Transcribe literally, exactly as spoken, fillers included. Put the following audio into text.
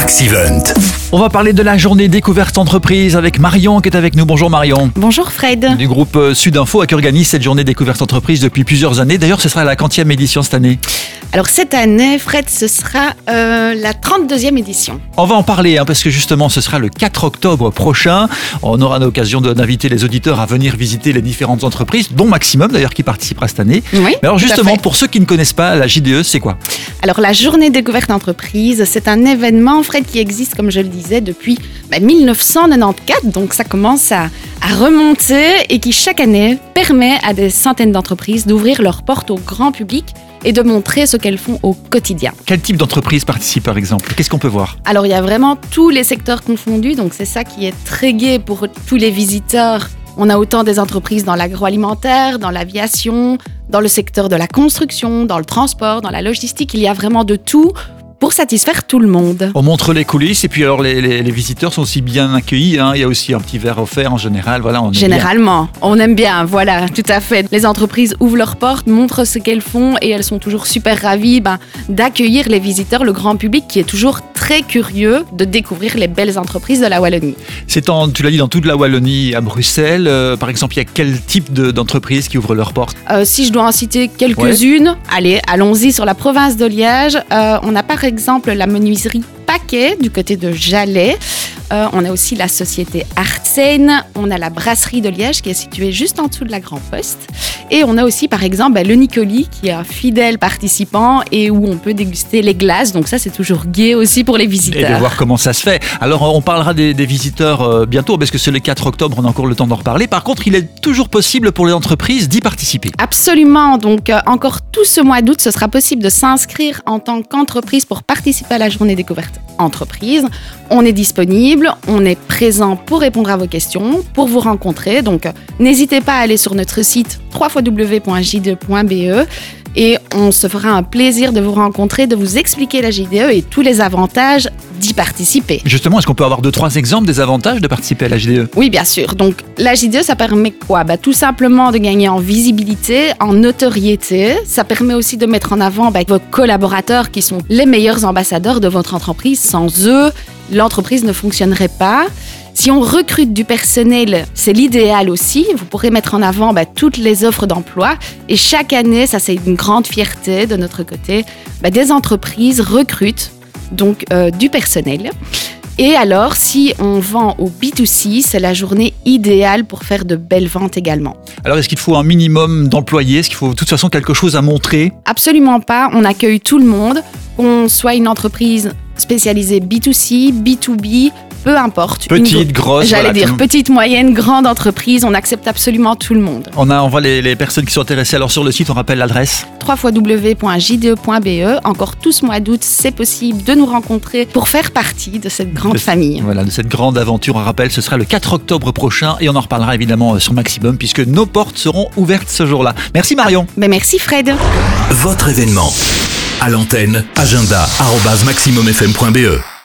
Maxivent. On va parler de la journée découverte entreprise avec Marion qui est avec nous. Bonjour Marion. Bonjour Fred. Du groupe Sudinfo qui organise cette journée découverte entreprise depuis plusieurs années. D'ailleurs, ce sera la quantième édition cette année. Alors cette année, Fred, ce sera euh, la trente-deuxième édition. On va en parler hein, parce que justement, ce sera le quatre octobre prochain. On aura l'occasion de, d'inviter les auditeurs à venir visiter les différentes entreprises, dont Maximum d'ailleurs qui participera cette année. Oui, Mais alors justement, pour ceux qui ne connaissent pas la J D E, c'est quoi ? Alors la journée découverte entreprise, c'est un événement, Fred, qui existe, comme je le disais, depuis bah, dix-neuf cent quatre-vingt-quatorze. Donc ça commence à, à remonter et qui chaque année permet à des centaines d'entreprises d'ouvrir leurs portes au grand public et de montrer ce qu'elles font au quotidien. Quel type d'entreprise participe par exemple ? Qu'est-ce qu'on peut voir ? Alors il y a vraiment tous les secteurs confondus, donc c'est ça qui est très gai pour tous les visiteurs. On a autant des entreprises dans l'agroalimentaire, dans l'aviation, dans le secteur de la construction, dans le transport, dans la logistique. Il y a vraiment de tout pour satisfaire tout le monde. On montre les coulisses et puis alors les, les, les visiteurs sont aussi bien accueillis. Hein. Il y a aussi un petit verre offert en général. Voilà, on aime Généralement, bien. on aime bien. Voilà, tout à fait. Les entreprises ouvrent leurs portes, montrent ce qu'elles font et elles sont toujours super ravies ben, d'accueillir les visiteurs, le grand public qui est toujours très curieux de découvrir les belles entreprises de la Wallonie. C'est en, tu l'as dit, dans toute la Wallonie, à Bruxelles. Euh, par exemple, il y a quel type de, d'entreprises qui ouvrent leurs portes ? euh, Si je dois en citer quelques-unes, ouais. allez, allons-y sur la province de Liège. Euh, on a par exemple la menuiserie Paquet du côté de Jalais. Euh, on a aussi la société Artsen, on a la brasserie de Liège qui est située juste en dessous de la Grand Poste. Et on a aussi par exemple bah, le Nicoli qui est un fidèle participant et où on peut déguster les glaces. Donc ça c'est toujours gai aussi pour les visiteurs. Et de voir comment ça se fait. Alors on parlera des, des visiteurs euh, bientôt parce que c'est le quatre octobre, on a encore le temps d'en reparler. Par contre, il est toujours possible pour les entreprises d'y participer. Absolument. Donc euh, encore tout ce mois d'août, ce sera possible de s'inscrire en tant qu'entreprise pour participer à la journée découverte entreprise. On est disponible, on est présent pour répondre à vos questions, pour vous rencontrer. Donc, n'hésitez pas à aller sur notre site w w w point j d e point b e et on se fera un plaisir de vous rencontrer, de vous expliquer la J D E et tous les avantages d'y participer. Justement, est-ce qu'on peut avoir deux, trois exemples des avantages de participer à la J D E ? Oui, bien sûr. Donc, la J D E, ça permet quoi ? Bah, tout simplement de gagner en visibilité, en notoriété. Ça permet aussi de mettre en avant bah, vos collaborateurs qui sont les meilleurs ambassadeurs de votre entreprise. Sans eux, l'entreprise ne fonctionnerait pas. Si on recrute du personnel, c'est l'idéal aussi. Vous pourrez mettre en avant bah, toutes les offres d'emploi. Et chaque année, ça c'est une grande fierté de notre côté, bah, des entreprises recrutent donc euh, du personnel. Et alors, si on vend au B deux C, c'est la journée idéale pour faire de belles ventes également. Alors, est-ce qu'il faut un minimum d'employés ? Est-ce qu'il faut de toute façon quelque chose à montrer ? Absolument pas. On accueille tout le monde, qu'on soit une entreprise spécialisée B deux C, B deux B, peu importe. Petite, une... grosse. J'allais voilà, dire tout... petite, moyenne, grande entreprise. On accepte absolument tout le monde. On, a, on voit les, les personnes qui sont intéressées. Alors sur le site, on rappelle l'adresse w w w point j d e point b e. Encore tout ce mois d'août, c'est possible de nous rencontrer pour faire partie de cette grande de, famille. Voilà, de cette grande aventure. On rappelle, ce sera le quatre octobre prochain et on en reparlera évidemment sur Maximum puisque nos portes seront ouvertes ce jour-là. Merci Marion. Ben merci Fred. Votre événement. À l'antenne, agenda arobase maximum f m point b e.